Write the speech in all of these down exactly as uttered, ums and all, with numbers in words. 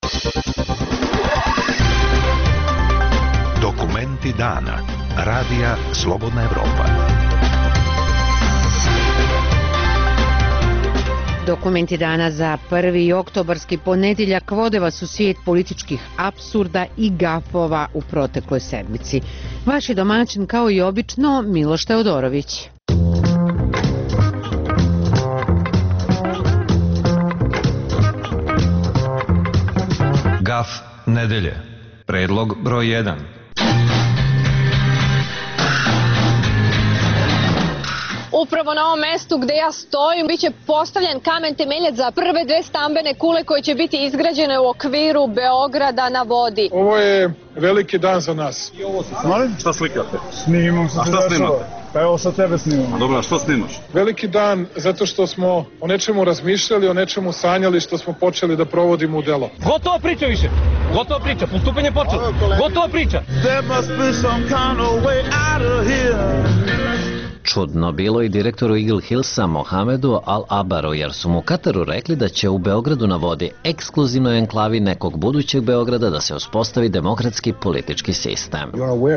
Dokumenti dana. Radija Slobodna Evropa. Dokumenti dana za prvi oktobarski ponedjeljak vode vas u svijet političkih apsurda i gafova u protekloj sedmici. Vaš je domaćin kao i obično Miloš Teodorović. Gaf nedelje. Predlog broj jedan. Upravo na ovom mestu gde ja stojim biće postavljen kamen temeljac za prve dve stambene kule koje će biti izgrađene u okviru Beograda na vodi. Ovo je veliki dan za nas. Molim? Šta slikate? Snimam se. A šta snimate? Pa evo sa tebe snimam. A dobro, a što snimaš? Veliki dan zato što smo o nečemu razmišljali, o nečemu sanjali, što smo počeli da provodimo u delo. Gotova priča više. Gotova priča. Postupanje počelo. Gotova priča. There must be some kind of way out of here. Čudno bilo i direktoru Eagle Hillsa Mohamedu Al-Abaru, jer su mu u Kataru rekli da će u Beogradu na vodi, ekskluzivnoj enklavi nekog budućeg Beograda, da se uspostavi demokratski politički sistem.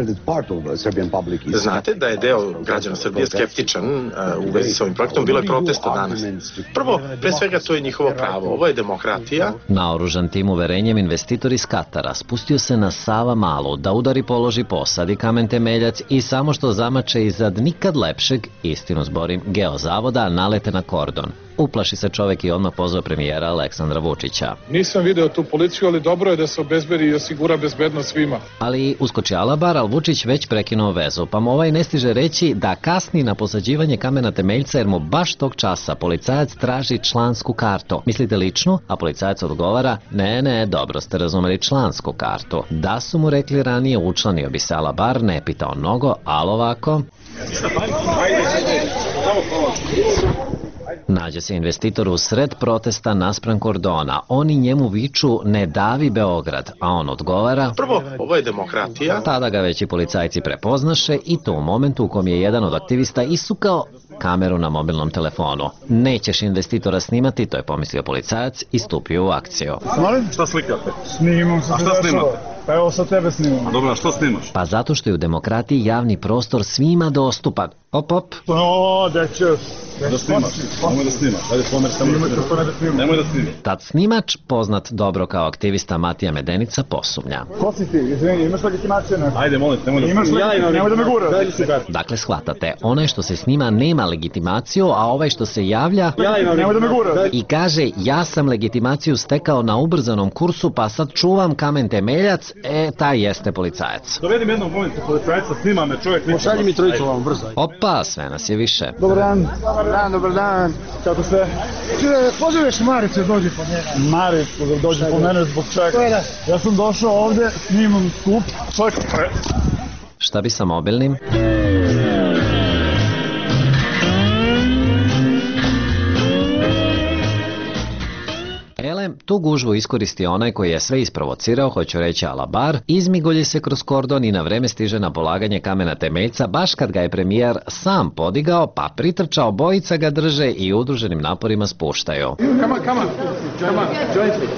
Znate da je deo građana Srbije skeptičan uh, u vezi s ovim projektom, bilo je protesta danas. Prvo, pre svega to je njihovo pravo, ovo je demokratija. Naoružan tim uverenjem investitor iz Katara spustio se na Sava Malu da udari, položi, posadi kamen temeljac i samo što zamače izad nikad lepšeg, istinu zborim, geozavoda, nalete na kordon. Uplaši se čovek i odmah pozvao premijera Aleksandra Vučića. Nisam video tu policiju, ali dobro je da se obezbedi i osigura bezbednost svima. Ali uskoči Alabar, ali Vučić već prekinuo vezu, pa mu ovaj ne stiže reći da kasni na posađivanje kamena temeljca jer mu baš tog časa policajac traži člansku kartu. Mislite ličnu? A policajac odgovara, ne, ne, dobro ste razumeli, člansku kartu. Da su mu rekli ranije, učlanio bi se Alabar, ne pitao mnogo, ali ovako... Nađe se investitor u sred protesta naspram kordona. Oni njemu viču ne davi Beograd, a on odgovara prvo, ovo je demokratija. Tada ga već i policajci prepoznaše i to u momentu u kom je jedan od aktivista isukao kameru na mobilnom telefonu. Nećeš investitora snimati, to je pomislio policajac i stupio u akciju. Molim? Šta slikate? Snimam se. A šta snimate? Pa evo sa tebe snimam. A dobro, a što snimaš? Pa zato što je u demokratiji javni prostor svima dostupan. Op, op. O, deće. Da snimaš, nemoj da snimaš. Ajde, pomer, samo da snimaš. Nemoj da snimaš. Tad snimač, poznat dobro kao aktivista Matija Medenica, posumnja. Ko si ti? Izvini, imaš legitimaciju? Ajde, molim, nemoj da snimaš. Nemoj da me gura. Dakle, shvatate, onaj što se snima nema legitimaciju, a ovaj što se javlja nemoj da me gura. I kaže, ja sam legitimaciju stekao na ubrzanom kursu, pa sad čuvam kamen temeljac, e, taj jeste policajac. Dovedim jednog momenta policajca, snima me čovjek. Pošalji mi trojicu vam, brzo. Opa, sve nas je više. Dobar dan. Dobar dan, dobar dan. Kako ste? Poziveš Maricu, dođi po mene. Maricu, da dođi po mene zbog čega. Ja sam došao ovde, snimam skup. Šta bi sa mobilnim? Elem, tu gužvu iskoristi onaj koji je sve isprovocirao, hoću reći Alabar, izmigolji se kroz kordon i na vreme stiže na polaganje kamena temeljca, baš kad ga je premijer sam podigao, pa pritrčao, bojica ga drže i udruženim naporima spuštaju. Come on, come on, come on, join me.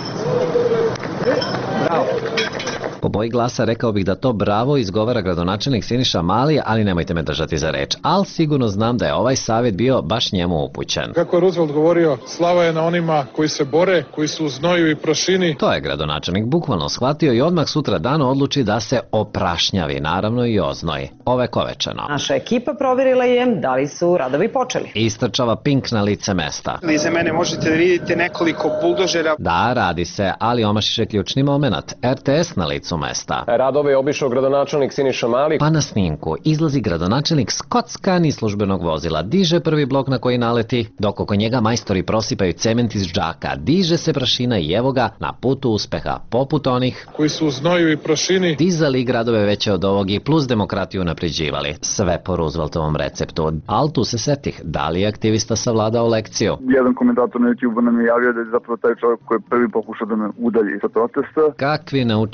Bravo. Po boji glasa rekao bih da to bravo izgovara gradonačelnik Siniša Mali, ali nemojte me držati za reč. Ali sigurno znam da je ovaj savjet bio baš njemu upućen. Kako je Roosevelt govorio, slava je na onima koji se bore, koji su u znoju i prašini. To je gradonačelnik bukvalno shvatio i odmah sutra dan odluči da se oprašnjavi, naravno i oznoji. Ovekovečeno. Naša ekipa provjerila je da li su radovi počeli. Istrčava Pink na lice mesta. Iza mene možete da vidite nekoliko buldožera. Da, radi se, ali omašiše ključni moment. R T S na licu mesta. Radove je obišao gradonačelnik Siniša Mali. Pa na snimku izlazi gradonačelnik skockan iz službenog vozila, diže prvi blok na koji naleti, dok oko njega majstori prosipaju cement iz džaka, diže se prašina i evo ga na putu uspeha, poput onih koji su u znoju i prašini dizali gradove veće od ovog i plus demokratiju napređivali. Sve po Rooseveltovom receptu. Al tu se setih, da li je aktivista savladao lekciju? Jedan komentator na YouTube nam je javio da je zapravo taj čovjek koji je prvi pokušao da me udalji sa protesta. Kakvi naučio još s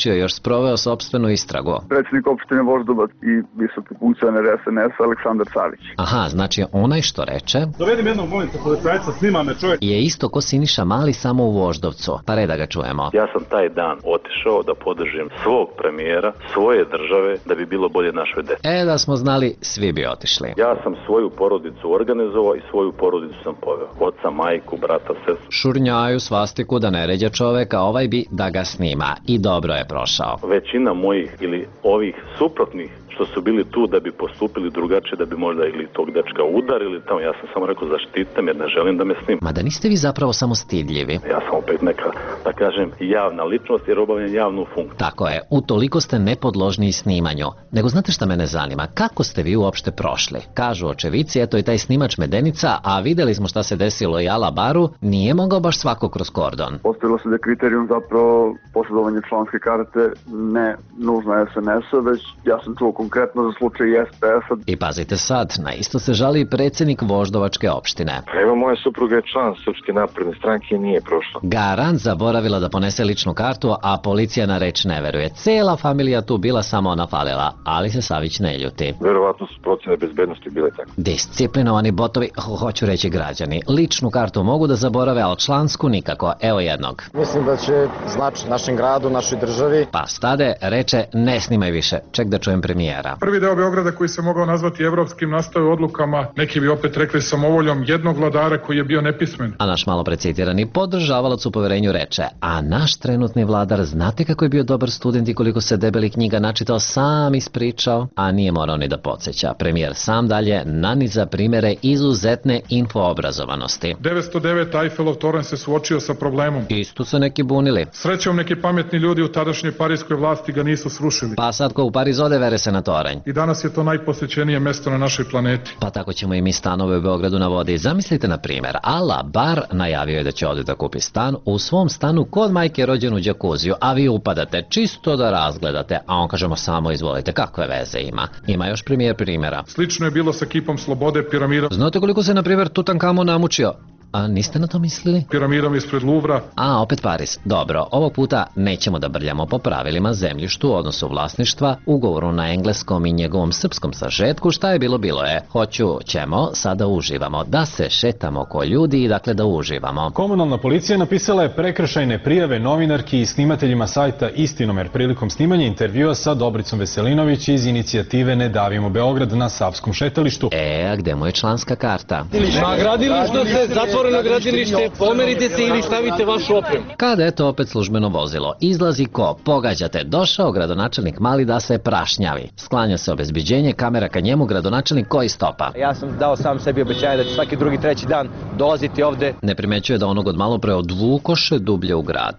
sproveo sopstvenu istragu. Predsjednik opštine Voždovac i visoki funkcioner S N S Aleksandar Savić. Aha, znači onaj što reče... Dovedim jednog momenta policajca, snima me čovjek. ...je isto ko Siniša Mali, samo u Voždovcu. Pa red da ga čujemo. Ja sam taj dan otišao da podržim svog premijera, svoje države, da bi bilo bolje našoj deci. E, da smo znali, svi bi otišli. Ja sam svoju porodicu organizovao i svoju porodicu sam poveo. Oca, majku, brata, sestru. Šurnjaju svastiku da ne ređa čoveka, ovaj bi da ga snima. I dobro je prošao. Većina mojih ili ovih suprotnih što su bili tu da bi postupili drugačije, da bi možda ili tog dečka udarili tamo. Ja sam samo rekao zaštitam jer ne želim da me snima. Ma da niste vi zapravo samo stidljivi? Ja sam opet neka, da kažem, javna ličnost jer obavljam javnu funkciju. Tako je, utoliko ste nepodložni snimanju. Nego znate šta mene zanima? Kako ste vi uopšte prošli? Kažu očevici, eto i taj snimač Medenica, a videli smo šta se desilo i Ala Baru, nije mogao baš svako kroz kordon. Postavilo se da je kriterijum zapravo posjedovanje članske karte, ne nužno S N S-a, već ja sam čuo konkretno za slučaj S P S-a. I pazite sad, na isto se žali i predsjednik Voždovačke opštine. Evo, moja supruga je član Srpske napredne stranke i nije prošla. Garant zaboravila da ponese ličnu kartu, a policija na reč ne veruje. Cela familija tu bila, samo ona falila, ali se Savić ne ljuti. Verovatno su procene bezbednosti bile tako. Disciplinovani botovi, ho, hoću reći građani, ličnu kartu mogu da zaborave, ali člansku nikako. Evo jednog. Mislim da će znači našem gradu, našoj državi. Pa stade, reče, ne snimaj više, ček da čujem premijera. Prvi deo Beograda koji se mogao nazvati evropskim nastao je odlukama, neki bi opet rekli samovoljom jednog vladara koji je bio nepismen. A naš malo precitirani podržavalac u poverenju reče, a naš trenutni vladar, znate kako je bio dobar student i koliko se debeli knjiga načitao, sam ispričao, a nije morao ni da podsjeća. Premijer sam dalje naniza primere izuzetne infoobrazovanosti. devetsto devet Eiffelov toranj se suočio sa problemom. Isto su neki bunili. Srećom neki pametni ljudi u tadašnjoj parijskoj vlasti ga nisu srušili. Pa sad ko u Pariz ode, vere se na toranj. I danas je to najposećenije mesto na našoj planeti. Pa tako ćemo i mi stanove u Beogradu na vodi. Zamislite na primjer, Ala Bar najavio je da će ovdje da kupi stan, u svom stanu kod majke rođen u đakuziju, a vi upadate čisto da razgledate, a on kažemo samo izvolite, kakve veze ima. Ima još primjer primjera. Slično je bilo sa kipom Slobode, piramidom. Znate koliko se na primjer Tutankamon namučio? A niste na to mislili? Piramidom ispred Luvra. A, opet Paris. Dobro, ovog puta nećemo da brljamo po pravilima zemljištu, odnosu vlasništva, ugovoru na engleskom i njegovom srpskom sažetku. Šta je bilo, bilo je. Hoću, ćemo, sada uživamo. Da se šetamo ko ljudi i dakle da uživamo. Komunalna policija napisala je prekršajne prijave novinarki i snimateljima sajta Istinomer prilikom snimanja intervjua sa Dobricom Veselinović iz inicijative Ne davimo Beograd na Savskom šetalištu. E, a gde mu je članska karta? Na gradilištu se zatvoreno gradilište, pomerite se ili stavite vašu opremu. Kada je to opet službeno vozilo, izlazi ko? Pogađate, došao gradonačelnik Mali da se prašnjavi. Sklanja se obezbeđenje, kamera ka njemu, gradonačelnik koji stopa. Ja sam dao sam sebi obećanje da ću svaki drugi, treći dan dolaziti ovde. Ne primećuje da onog od malo pre odvukoše dublje u grad.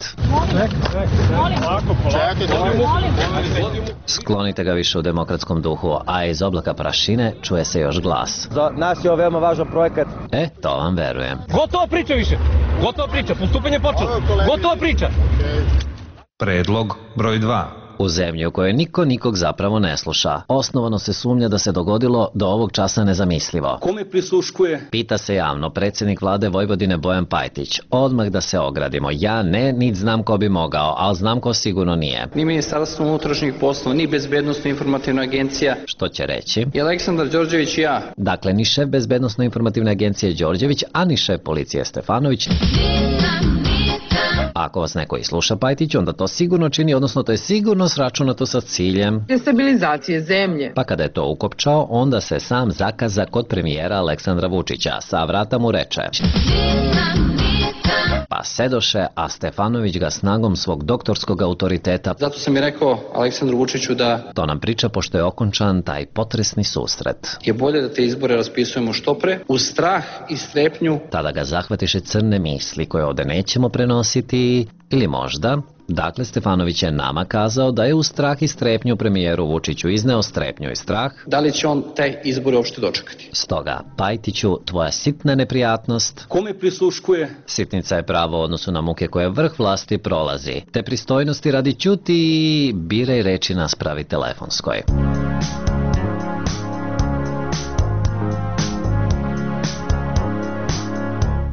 Sklonite ga više u demokratskom duhu, a iz oblaka prašine čuje se još glas. Za nas je ovo veoma važan projekat. E, to vam verujem. Gotova priča više. Gotova priča, postupanje počelo. Gotova priča. Predlog broj dva. U zemlji u kojoj niko nikog zapravo ne sluša. Osnovano se sumnja da se dogodilo do ovog časa nezamislivo. Kome prisluškuje? Pita se javno predsjednik vlade Vojvodine Bojan Pajtić. Odmah da se ogradimo. Ja ne, nit znam ko bi mogao, ali znam ko sigurno nije. Ni Ministarstvo unutrašnjih poslova, ni Bezbednosno informativna agencija. Što će reći? I Aleksandar Đorđević i ja. Dakle, ni šef Bezbednosno informativne agencije Đorđević, a ni šef policije Stefanović. Ako vas neko i sluša Pajtić, onda to sigurno čini, odnosno to je sigurno sračunato sa ciljem destabilizacije zemlje. Pa kada je to ukopčao, onda se sam zakaza kod premijera Aleksandra Vučića. Sa vrata mu reče: pa sedoše, a Stefanović ga snagom svog doktorskog autoriteta. Zato sam i rekao Aleksandru Vučiću da... To nam priča pošto je okončan taj potresni susret. Je bolje da te izbore raspisujemo što pre, uz strah i strepnju. Tada ga zahvatiše crne misli koje ovde nećemo prenositi, ili možda... Dakle, Stefanović je nama kazao da je u strah i strepnju premijeru Vučiću izneo strepnju i strah. Da li će on te izbore uopšte dočekati? Stoga, Pajtiću, tvoja sitna neprijatnost... Kome prisluškuje? Sitnica je pravo u odnosu na muke koje vrh vlasti prolazi. Te pristojnosti radi ćuti i biraj reči na spravi telefonskoj. I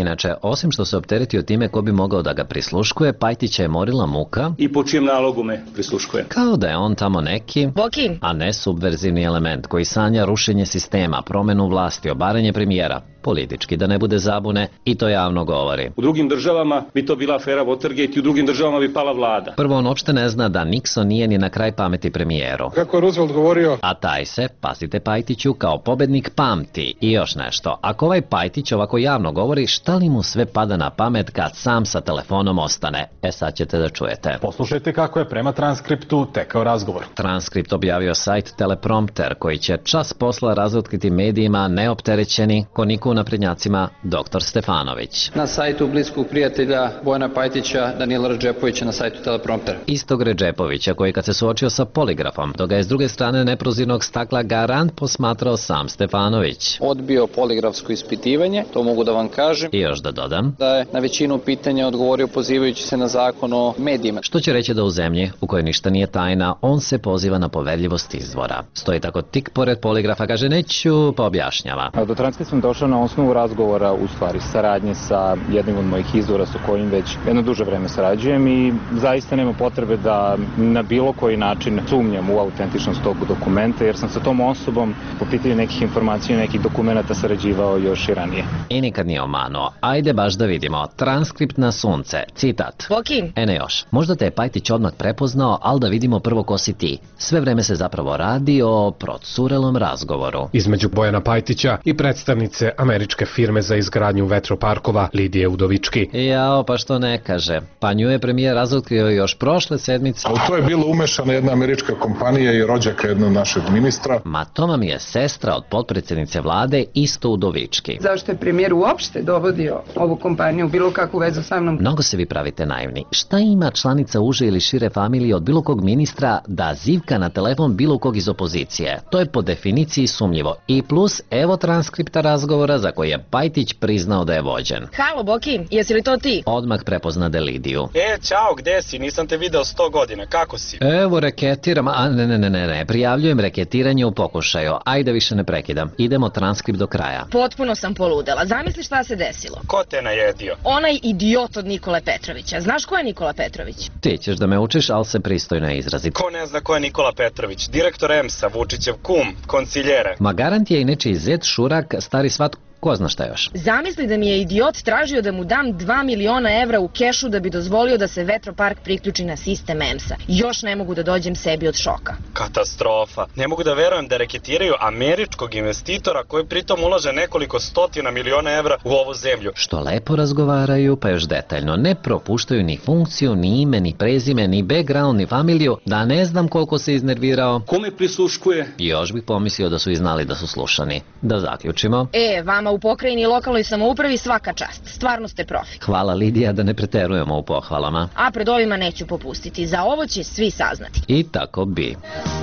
Inače, osim što se opteretio time ko bi mogao da ga prisluškuje, Pajtića je morila muka i po čijem nalogu me prisluškuje. Kao da je on tamo neki, Boki, a ne subverzivni element koji sanja rušenje sistema, promenu vlasti, obaranje premijera, politički da ne bude zabune, i to javno govori. U drugim državama bi to bila afera Watergate i u drugim državama bi pala vlada. Prvo, on uopšte ne zna da Nixon nije ni na kraj pameti premijeru. Kako je Roosevelt govorio? A taj se, pazite Pajtiću, kao pobednik pamti. I još nešto, ako ovaj Pajtić ovako javno govori, šta li mu sve pada na pamet kad sam sa telefonom ostane? E sad ćete da čujete. Poslušajte kako je prema transkriptu tekao razgovor. Transkript objavio sajt Teleprompter, koji će čas posla razotkriti medijima neopterećeni ko niko naprednjacima doktor Stefanović. Na sajtu bliskog prijatelja Bojana Pajtića, Danila Redžepovića na sajtu Telepromptera. Istog Redžepovića koji kad se suočio sa poligrafom, dok ga je s druge strane neprozirnog stakla garant posmatrao sam Stefanović. Odbio poligrafsko ispitivanje, to mogu da vam kažem. I još da dodam Da je na većinu pitanja odgovorio pozivajući se na zakon o medijima. Što će reći da u zemlji u kojoj ništa nije tajna, on se poziva na poverljivost izvora. Stoji tako tik pored poligrafa, kaže neću, pa objašnjava. Do transkripta sam došao na osnovu razgovora, u stvari saradnje sa jednim od mojih izvora sa kojim već jedno duže vreme sarađujem i zaista nema potrebe da na bilo koji način sumnjam u autentičnost tog dokumenta, jer sam sa tom osobom po pitanju nekih informacija i nekih dokumenta sarađivao još i ranije. I nikad nije omanuo. Ajde baš da vidimo. Transkript na sunce. Citat. Boki. Ene još. Možda te je Pajtić odmah prepoznao, ali da vidimo prvo ko si ti. Sve vreme se zapravo radi o procurelom razgovoru između Bojana Pajtića i predstavnice američke firme za izgradnju vetroparkova Lidije Udovički. Jao, pa što ne kaže. Pa nju je premijer razotkrio još prošle sedmice. A u to je bilo umešana jedna američka kompanija i rođaka jednog našeg ministra. Ma to vam je sestra od potpredsjednice vlade, isto Udovički. Zašto je premijer uopšte dovodio ovu kompaniju u bilo kakvu vezu sa mnom? Mnogo se vi pravite naivni. Šta ima članica uže ili šire familije od bilo kog ministra da zivka na telefon bilo kog iz opozicije? To je po definiciji sumnjivo. I plus, evo transkripta razgovora za koji je Pajtić priznao da je vođen. Halo, Boki, jesi li to ti? Odmah prepoznade Lidiju. E, čao, gde si? Nisam te video sto godina, kako si? Evo reketiram, a ne, ne, ne, ne, ne, prijavljujem reketiranje u pokušaju. Ajde više ne prekidam. Idemo transkript do kraja. Potpuno sam poludela. Zamisli šta se desilo. Ko te najedio? Onaj idiot od Nikole Petrovića. Znaš ko je Nikola Petrović? Ti ćeš da me učiš, ali se pristojno izraziti. Ko ne zna ko je Nikola Petrović? Direktor E M S-a, Vučićev kum, konciljere. Ma garant je i nečiji zet, šurak, stari svat, ko zna šta još. Zamisli da mi je idiot tražio da mu dam dva miliona evra u kešu da bi dozvolio da se vetropark priključi na sistem E M S-a. Još ne mogu da dođem sebi od šoka. Katastrofa. Ne mogu da verujem da reketiraju američkog investitora koji pritom ulaže nekoliko stotina miliona evra u ovu zemlju. Što lepo razgovaraju, pa još detaljno. Ne propuštaju ni funkciju, ni ime, ni prezime, ni background, ni familiju, da ne znam koliko se iznervirao. Kome prisluškuje? Još bih pomislio da su i znali da su slušani. Da zaključimo. E, vama u pokrajini i lokalnoj samoupravi svaka čast. Stvarno ste profi. Hvala Lidija, da ne preterujemo u pohvalama. A pred ovima neću popustiti. Za ovo će svi saznati. I tako bi.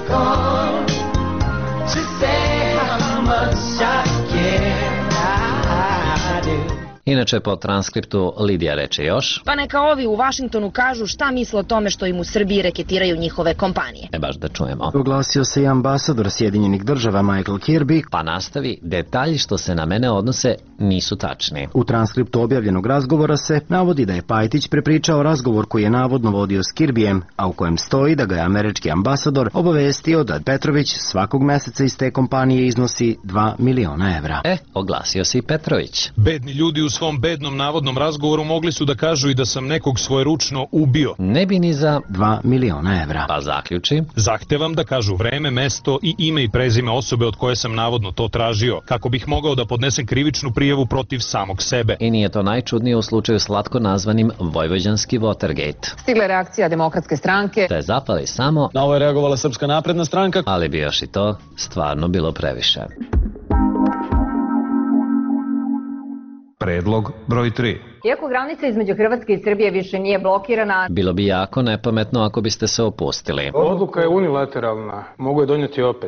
Inače, po transkriptu Lidija reče još. Pa neka ovi u Vašingtonu kažu šta misle o tome što im u Srbiji reketiraju njihove kompanije. E baš da čujemo. Oglasio se i ambasador Sjedinjenih država Michael Kirby. Pa nastavi, detalji što se na mene odnose nisu tačni. U transkriptu objavljenog razgovora se navodi da je Pajtić prepričao razgovor koji je navodno vodio s Kirbijem, a u kojem stoji da ga je američki ambasador obavestio da Petrović svakog meseca iz te kompanije iznosi dva miliona evra. E, oglasio se i Petrović. Bedni ljudi u svom bednom navodnom razgovoru mogli su da kažu i da sam nekog svojeručno ubio. Ne bi ni za dva miliona evra. Pa zaključi. Zahtevam da kažu vreme, mesto i ime i prezime osobe od koje sam navodno to tražio, kako bih mogao da podnesem krivičnu prijavu protiv samog sebe. I nije to najčudnije u slučaju slatko nazvanim Vojvođanski Watergate. Stigla je reakcija Demokratske stranke. Te zapali samo. Na ovo je reagovala Srpska napredna stranka. Ali bi još i to stvarno bilo previše. Predlog broj tri. Iako granica između Hrvatske i Srbije više nije blokirana, bilo bi jako nepametno ako biste se opustili. Odluka je unilateralna. Mogu je donijeti opet.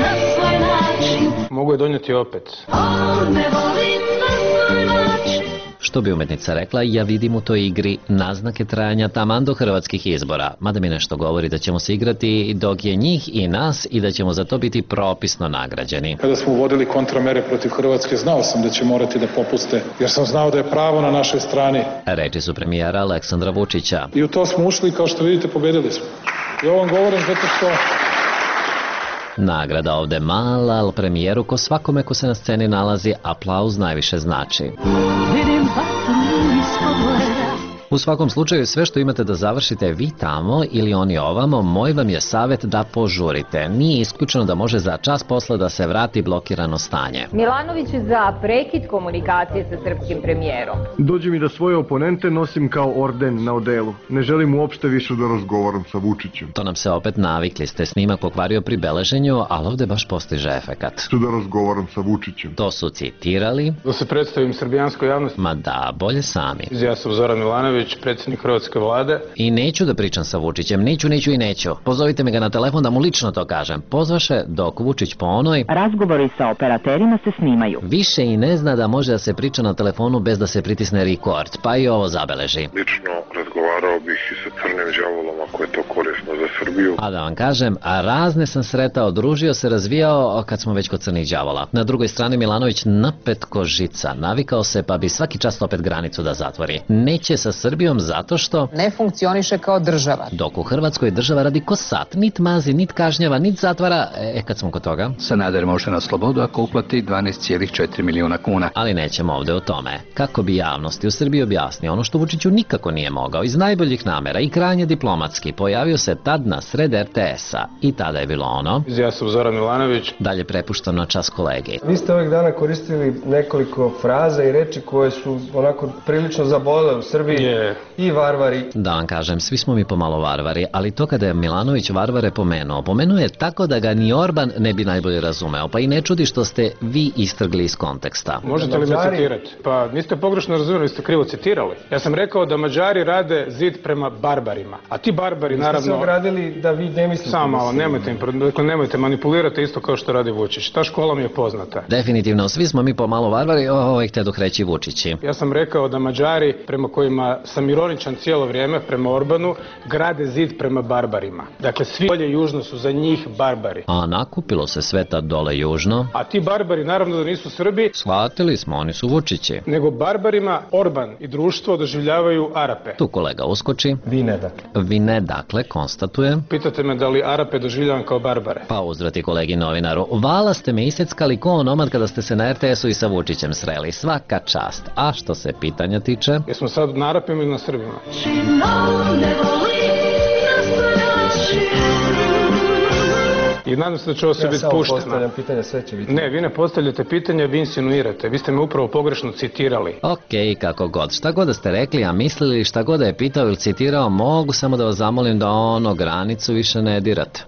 Mogu je donijeti opet. Što bi umetnica rekla, ja vidim u toj igri naznake trajanja taman do hrvatskih izbora, mada mi nešto govori da ćemo se igrati dok je njih i nas i da ćemo za to biti propisno nagrađeni. Kada smo uvodili kontramere protiv Hrvatske, znao sam da će morati da popuste, jer sam znao da je pravo na našoj strani. Reči su premijera Aleksandra Vučića. I u to smo ušli i kao što vidite pobedili smo. I ovo vam govorim zato što... Nagrada ovde mala, ali premijeru ko svakome ko se na sceni nalazi, aplauz najviše znači. U svakom slučaju, sve što imate da završite vi tamo ili oni ovamo, moj vam je savjet da požurite. Nije isključeno da može za čas posle da se vrati blokirano stanje. Milanović za prekid komunikacije sa srpskim premijerom. Dođe mi da svoje oponente nosim kao orden na odelu. Ne želim uopšte više da razgovaram sa Vučićem. To nam se opet navikli ste, snimak pokvario pri beleženju, ali ovde baš postiže efekat. Ću da razgovaram sa Vučićem. To su citirali. Da se predstavim srbijanskoj javnosti. Ma da, bolje sami. Ja sam Zoran Milanović, predsjednik Hrvatske vlade. I neću da pričam sa Vučićem, neću, neću i neću. Pozovite me ga na telefon da mu lično to kažem. Pozvaše dok Vučić po onoj... Razgovori sa operaterima se snimaju. Više i ne zna da može da se priča na telefonu bez da se pritisne record, pa i ovo zabeleži. Lično razgovarao bih i sa crnim đavolom ako je to korisno za Srbiju. A da vam kažem, a razne sam sretao, družio se, razvijao kad smo već kod crnih đavola. Na drugoj strani Milanović napet ko žica, navikao se pa bi svaki čas opet granicu da zatvori. Neće sa Srbijom zato što ne funkcioniše kao država. Dok u Hrvatskoj država radi ko sat, nit mazi, nit kažnjava, nit zatvara. E, kad smo kod toga... Sanader može na slobodu ako uplati dvanaest zarez četiri miliona kuna. Ali nećemo ovde o tome. Kako bi javnosti u Srbiji objasnio ono što Vučiću nikako nije mogao, iz najboljih namera i krajnje diplomatski, pojavio se tad na sred er te esa. I tada je bilo ono... Ja sam Zoran Milanović. Dalje prepuštam na čas kolegi. Vi ste ovih dana koristili nekoliko fraza i reči koje su onako prilično zabolele u Srbiji. Je. I varvari. Da vam kažem, svi smo mi pomalo varvari, ali to kada je Milanović varvare pomenuo, pomenuo je tako da ga ni Orban ne bi najbolje razumeo, pa i ne čudi što ste vi istrgli iz konteksta. Možete li me citirati? Pa niste pogrešno razumeli, ste krivo citirali. Ja sam rekao da Mađari rade zid prema barbarima, a ti barbari naravno... Ste se ogradili da vi ne mislite... Samo malo, nemojte, dakle, nemojte manipulirati isto kao što radi Vučić. Ta škola mi je poznata. Definitivno, svi smo mi pomalo varvari, ovo ih te dok reći Vučići. Ja sam rekao da Mađari, prema kojima sam ironičan cijelo vrijeme, prema Orbanu, grade zid prema barbarima. Dakle, svi dolje južno su za njih barbari. A nakupilo se sveta dole južno. A ti barbari naravno da nisu Srbi. Shvatili smo, oni su Vučići. Nego barbarima Orban i društvo doživljavaju Arape. Tu kolega uskoči. Vi ne dakle. Vi ne dakle, konstatuje. Pitate me da li Arape doživljavam kao barbare. Pa uzvrati kolegi novinaru. Vala ste me iseckali ko onomad kada ste se na er te esu i sa Vučićem sreli. Svaka čast. A što se pitanja tiče? Jesmo sad na Arapima ili na Srbima? I nadam se da će ovo sve biti pušteno. Ja samo postavljam pitanja, sve će biti. Ne, vi ne postavljate pitanja, vi insinuirate. Vi ste me upravo pogrešno citirali. Okej, kako god. Šta god da ste rekli, a mislili šta god da je pitao ili citirao, mogu samo da vas zamolim da ono granicu više ne dirate.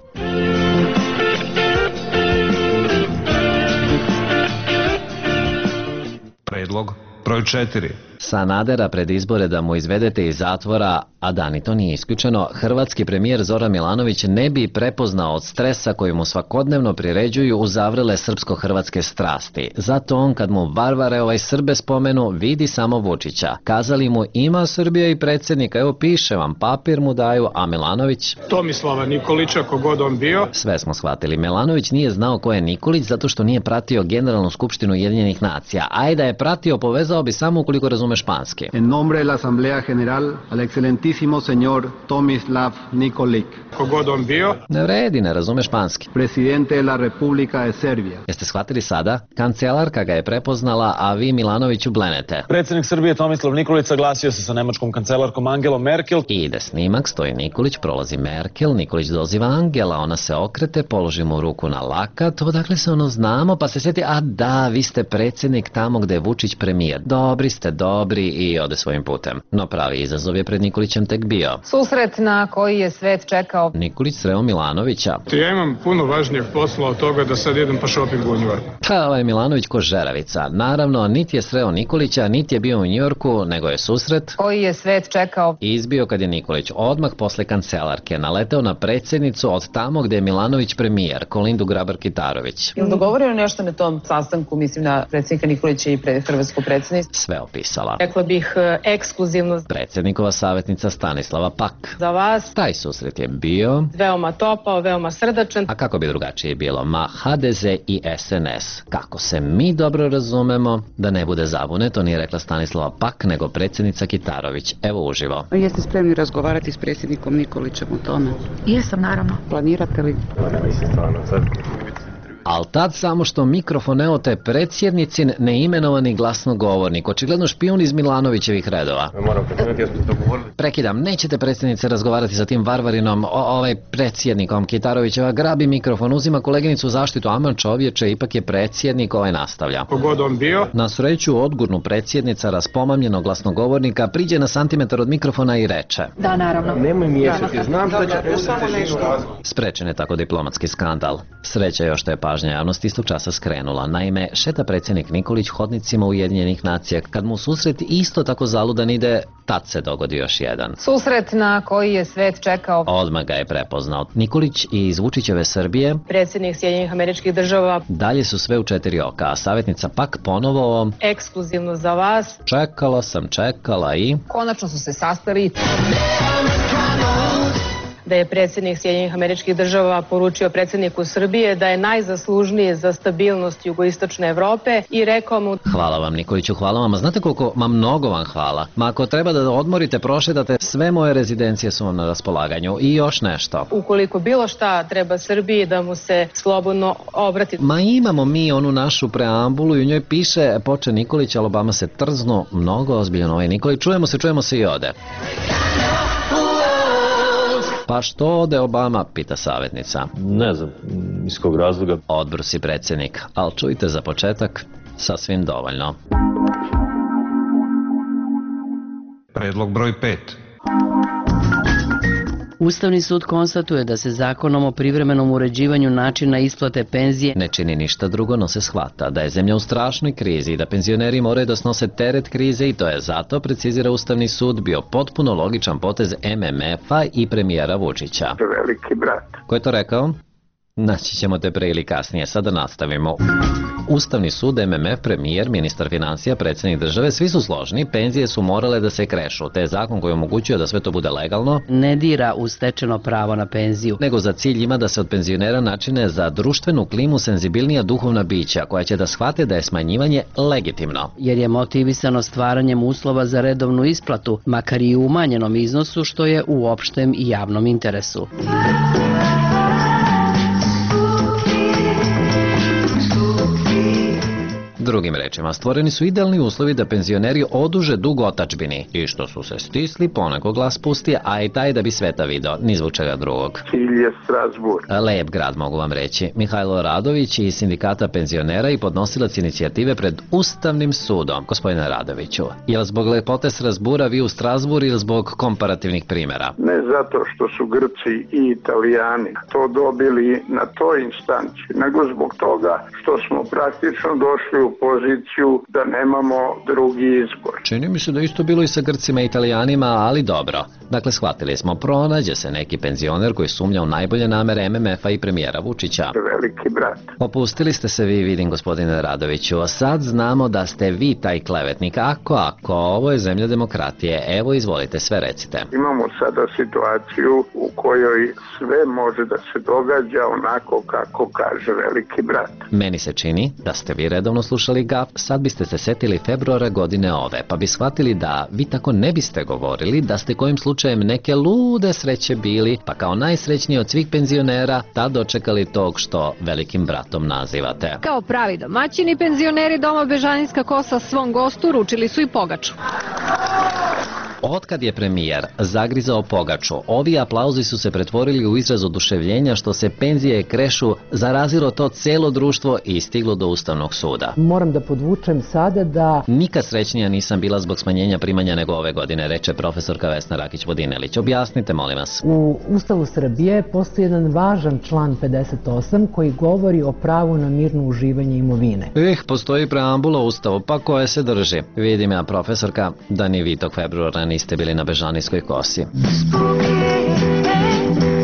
Predlog broj četiri. Sanadera pred izbore da mu izvedete iz zatvora, a da ni to nije isključeno, hrvatski premijer Zoran Milanović ne bi prepoznao od stresa koji mu svakodnevno priređuju uzavrele srpsko-hrvatske strasti. Zato on kad mu varvare ovaj Srbe spomenu, vidi samo Vučića. Kazali mu ima Srbija i predsjednika, evo piše vam, papir mu daju, a Milanović... Tomislava Nikolića, kogod on bio. Sve smo shvatili. Milanović nije znao ko je Nikolić zato što nije pratio Generalnu skupštinu Ujedinjenih nacija. Aj da je pratio, povezao bi samo ukoliko razume španski. En nombre de la Asamblea General, al excelentísimo señor Tomislav Nikolić. Kogod on bio. Ne vredi, ne razume španski. Presidente de la República de Serbia. Jeste shvatili sada? Kancelarka ga je prepoznala, a vi Milanoviću blenete. Predsjednik Srbije Tomislav Nikolić saglasio se sa nemačkom kancelarkom Angelom Merkel. I ide snimak, stoji Nikolić, prolazi Merkel, Nikolić doziva Angela, ona se okrete, položi mu ruku na lakat, odakle se ono znamo, pa se sjeti, a da, vi ste predsjednik tamo gde je Vučić premijer. Dobri ste, dobri i ode svojim putem. No pravi izazov je pred Nikolićem tek bio. Susret na koji je svet čekao. Nikolić sreo Milanovića. Ja imam puno važnijeg posla od toga da sad idem pa shopping u Njujorku. Pa ovaj Milanović ko žeravica. Naravno, niti je sreo Nikolića, niti je bio u Njujorku, nego je susret koji je svet čekao. Izbio kad je Nikolić odmah posle kancelarke naleteo na predsjednicu od tamo gde je Milanović premijer, Kolindu Grabar-Kitarović. Je li dogovoreno nešto na tom sastanku, mislim na predsjednika Nikolića i pre, hrvatsko predsjedništvo? Sve opisala. saznala. Rekla bih ekskluzivno. Predsjednikova savjetnica Stanislava Pak. Za vas. Taj susret je bio veoma topao, veoma srdačan. A kako bi drugačije bilo? Ma ha de ze i es en es. Kako se mi dobro razumemo, da ne bude zabune, to nije rekla Stanislava Pak, nego predsjednica Kitarović. Evo uživo. Jeste spremni razgovarati s predsjednikom Nikolićem o tome? Jesam, naravno. Planirate li? Al tad samo što mikrofon evo te predsjednicin neimenovani glasnogovornik, očigledno špijun iz Milanovićevih redova. Prekidam, nećete predsjednice razgovarati sa tim varvarinom, o, ovaj predsjednikom Kitarovićeva, grabi mikrofon, uzima koleginicu u zaštitu, aman čovječe, ipak je predsjednik, ovaj nastavlja. Kogod on bio? Na sreću odgurnu predsjednica raspomamljenog glasnogovornika, priđe na santimetar od mikrofona i reče: Da, naravno. Nemoj miješati, znam da će postati. Sprečen je tako diplomatski skandal. Sreća još što je pažnja javnosti istog časa skrenula. Naime, šeta predsjednik Nikolić hodnicima Ujedinjenih nacija. Kad mu susret isto tako zaludan ide, tad se dogodi još jedan. Susret na koji je svet čekao. Odmah ga je prepoznao. Nikolić iz Vučićeve Srbije, predsjednik Sjedinjenih Američkih Država. Dalje su sve u četiri oka, a savjetnica Pak ponovo ekskluzivno za vas. Čekala sam, čekala i konačno su se sastali. Da je predsjednik Sjedinjenih Američkih Država poručio predsjedniku Srbije da je najzaslužniji za stabilnost jugoistočne Evrope i rekao mu: Hvala vam Nikoliću, hvala vam, a znate koliko, ma mnogo vam hvala. Ma ako treba da odmorite, prošetate, sve moje rezidencije su vam na raspolaganju i još nešto. Ukoliko bilo šta treba Srbiji, da mu se slobodno obrati. Ma imamo mi onu našu preambulu i u njoj piše poče Nikolić, ali Obama se trznu, mnogo ozbiljno ovaj Nikolić, čujemo se, čujemo se i ode. Pa što ode Obama, pita savjetnica. Ne znam, iz kog razloga. Odbrusi predsjednik, ali čujte za početak, sasvim dovoljno. Predlog broj pet. Ustavni sud konstatuje da se zakonom o privremenom uređivanju načina isplate penzije ne čini ništa drugo, no se shvata da je zemlja u strašnoj krizi i da penzioneri moraju da snose teret krize i to je zato, precizira Ustavni sud, bio potpuno logičan potez em em ef-a i premijera Vučića. Veliki brat. Ko je to rekao? Naći ćemo te pre ili kasnije, sada nastavimo. Ustavni sud, em em ef, premijer, ministar financija, predsjednik države, svi su složni, penzije su morale da se krešu, te je zakon koji omogućuje da sve to bude legalno ne dira u stečeno pravo na penziju, nego za cilj ima da se od penzionera načine za društvenu klimu senzibilnija duhovna bića koja će da shvate da je smanjivanje legitimno. Jer je motivisano stvaranjem uslova za redovnu isplatu, makar i u umanjenom iznosu, što je u opštem i javnom interesu. Drugim rečima, stvoreni su idealni uslovi da penzioneri oduže dug otadžbini i što su se stisli, poneko glas pusti, a i taj da bi sveta video, ni zvučega drugog. Cilj je Strasbourg. Lep grad, mogu vam reći. Mihajlo Radović iz sindikata penzionera i podnosilac inicijative pred Ustavnim sudom. Gospodine Radoviću, je li zbog lepote Strasbura vi u Strasbourg ili zbog komparativnih primjera? Ne zato što su Grci i Italijani to dobili na toj instanci, nego zbog toga što smo praktično došli u poziciju da nemamo drugi izbor. Čini mi se da isto bilo i sa Grcima i Italijanima, ali dobro. Dakle, shvatili smo, pronađe se neki penzioner koji sumnja u najbolje namere em em ef-a i premijera Vučića. Veliki brat. Opustili ste se vi, vidim, gospodine Radoviću, a sad znamo da ste vi taj klevetnik. Ako, ako, ovo je zemlja demokratije, evo izvolite, sve recite. Imamo sada situaciju u kojoj sve može da se događa onako kako kaže veliki brat. Meni se čini da ste vi redovno slušali G A F, sad biste se setili februara godine ove, pa bi shvatili da vi tako ne biste govorili, da ste kojim slučajem neke lude sreće bili, pa kao najsrećniji od svih penzionera, tad dočekali tog što velikim bratom nazivate. Kao pravi domaćini, penzioneri doma Bežanijska kosa svom gostu ručili su i pogaču. Otkad je premijer zagrizao pogaču, ovi aplauzi su se pretvorili u izraz oduševljenja što se penzije krešu, zarazilo to celo društvo i stiglo do Ustavnog suda. Moram da podvučem sada da... Nikad srećnija nisam bila zbog smanjenja primanja nego ove godine, reče profesorka Vesna Rakić-Vodinelić. Objasnite, molim vas. U Ustavu Srbije postoji jedan važan član pedeset osam koji govori o pravu na mirno uživanje imovine. Eh, postoji preambula u Ustavu, pa koje se drži? Vidim ja, profesorka, da ni vi tog februara niste bili na Bežanijskoj kosi.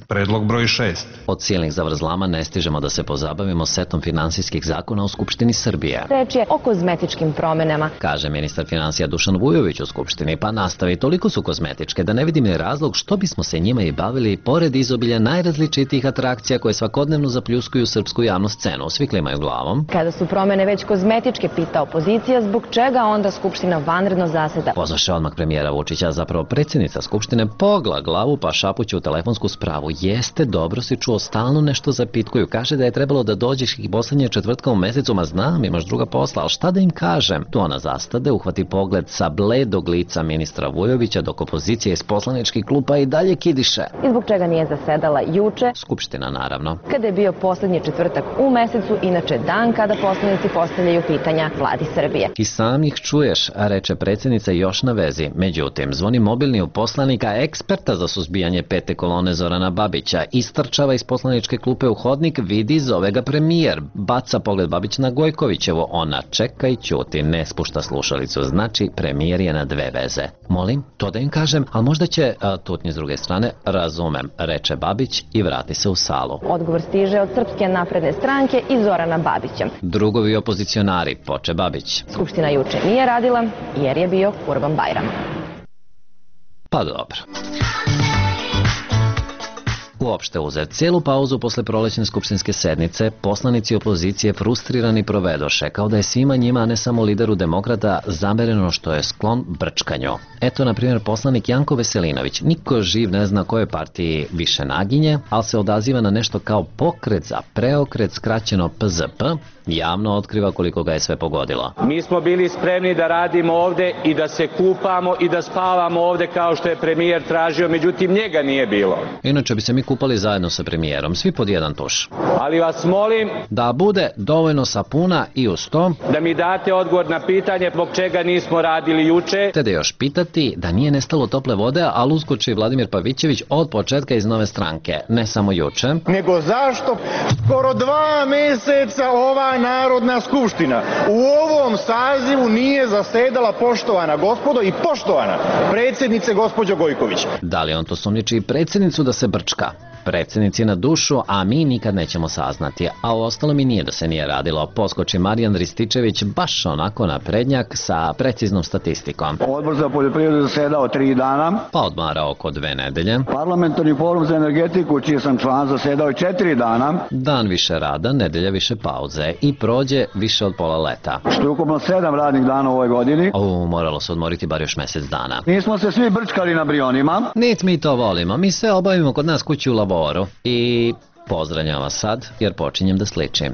Predlog broj šest. Od silnih zavrzlama ne stižemo da se pozabavimo setom finansijskih zakona u Skupštini Srbije. Reč je o kozmetičkim promenama, kaže ministar finansija Dušan Vujović u Skupštini, pa nastavi, toliko su kozmetičke da ne vidim ni razlog što bismo se njima i bavili pored izobilja najrazličitijih atrakcija koje svakodnevno zapljuskuju srpsku javnu scenu. Svi klimaju glavom. Kada su promene već kozmetičke, pita opozicija, zbog čega onda Skupština vanredno zaseda. Pozvaše odmah premijera Vučića, zapravo predsjednica Skupštine pogla glavu pa šapuće u telefonsku spravu. Jeste, dobro si čuo, stalno nešto zapitkuju. Kaže da je trebalo da dođeš i poslednje četvrtka u mesecu, ma znam, imaš druga posla, ali šta da im kažem? Tu ona zastade, uhvati pogled sa bledog lica ministra Vujovića, dok opozicija iz poslaničkih klupa i dalje kidiše. I zbog čega nije zasedala juče? Skupština, naravno. Kada je bio poslednji četvrtak u mesecu, inače dan kada poslanici postavljaju pitanja vladi Srbije. I sam ih čuješ, reče predsjednica još na vezi. Međutim, zvoni mobilni u poslanika, eksperta za suzbijanje pete kolone Zorana Babića. Istrčava iz poslaničke klupe u hodnik, vidi, zove ga premijer. Baca pogled Babić na Gojkovićevo. Ona čeka i ćuti, ne spušta slušalicu. Znači, premijer je na dve veze. Molim, to da im kažem, ali možda će, a, tutnje s druge strane, razumem, reče Babić i vrati se u salu. Odgovor stiže od Srpske napredne stranke i Zorana Babića. Drugovi opozicionari, poče Babić. Skupština juče nije radila jer je bio Kurban Bajram. Pa dobro. Uopšte uzet cijelu pauzu posle prolećne skupštinske sednice, poslanici opozicije frustrirani provedoše, kao da je svima njima, a ne samo lideru demokrata, zamereno što je sklon brčkanju. Eto, na primjer, poslanik Janko Veselinović, niko živ ne zna kojoj partiji više naginje, ali se odaziva na nešto kao pokret za preokret, skraćeno P Z P, javno otkriva koliko ga je sve pogodilo. Mi smo bili spremni da radimo ovde i da se kupamo i da spavamo ovde kao što je premijer tražio, međutim njega nije bilo. Inače bi se mi kupali zajedno sa premijerom, svi pod jedan tuš. Ali vas molim da bude dovoljno sapuna i uz to da mi date odgovor na pitanje zbog čega nismo radili juče. Te da još pitati da nije nestalo tople vode, ali uskoči Vladimir Pavićević od početka iz Nove stranke, ne samo juče. Nego zašto skoro dva meseca ova Narodna skupština u ovom sazivu nije zasedala, poštovana gospodo i poštovana predsjednice gospođo Gojković. Da li on to sumnjiči i predsjednicu da se brčka? Predsjednici na dušu, a mi nikad nećemo saznati. A u ostalom i nije da se nije radilo. Poskoči Marijan Rističević baš onako na prednjak sa preciznom statistikom. Odbor za poljoprivredu zasedao tri dana. Pa odmara oko dve nedelje. Parlamentarni forum za energetiku, čiji sam član, zasedao i četiri dana. Dan više rada, nedelja više pauze i prođe više od pola leta. Što je ukupno sedam radnih dana u ovoj godini. O, moralo se odmoriti bar još mjesec dana. Nismo se svi brčkali na Brionima. Nic mi to volimo, mi sve obavimo kod nas kući u Lavoru. I pozdravljam vas sad, jer počinjem da sličim.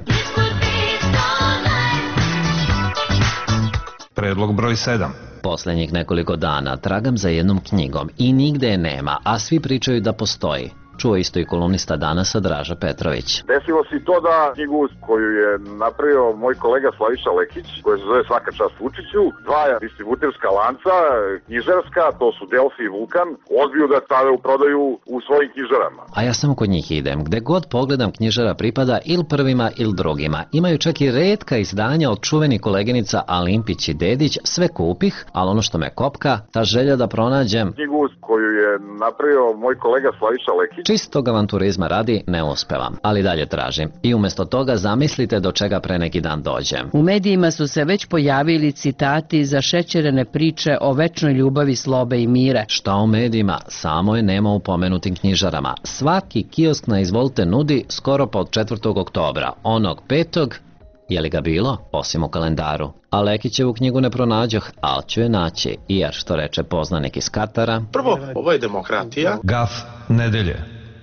Predlog broj sedam. Posljednjih nekoliko dana tragam za jednom knjigom i nigde je nema, a svi pričaju da postoji. Čuo isto i kolumnista Danasa Draža Petrović. Desilo se to da knjigu koju je napravio moj kolega Slaviša Lekić, koja se zove Svaka čast Vučiću, dva distributerska lanca, knjižarska, to su Delfi i Vulkan, odbiju da stave u prodaju u svojim knjižarama. A ja samo kod njih idem. Gde god pogledam, knjižara pripada ili prvima ili drugima. Imaju čak i retka izdanja od čuvenih koleginica Alimpić i Dedić, sve kupih, ali ono što me kopka, ta želja da pronađem knjigu koju je napravio moj kolega Slaviša Lekić. Čistog avanturizma radi ne uspevam, ali dalje tražim. I umjesto toga zamislite do čega pre neki dan dođem. U medijima su se već pojavili citati za šećerene priče o večnoj ljubavi, slobe i mire. Šta u medijima? Samo je nema u pomenutim knjižarama. Svaki kiosk na Izvolite nudi skoro pa od četvrtog oktobra. Onog petog, je li ga bilo? Osim u kalendaru. A Lekićevu knjigu ne pronađoh, ali ću je naći. Jer, što reče poznanik iz Katara, prvo, ovo je demokratija. Gaf nedelje.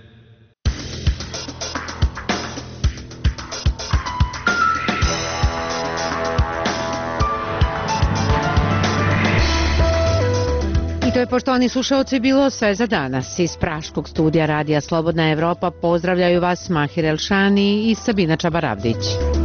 I to je, poštovani slušaoci, bilo sve za danas. Iz Praškog studija Radija Slobodna Evropa pozdravljaju vas Mahir Elšani i Sabina Čabaravdić.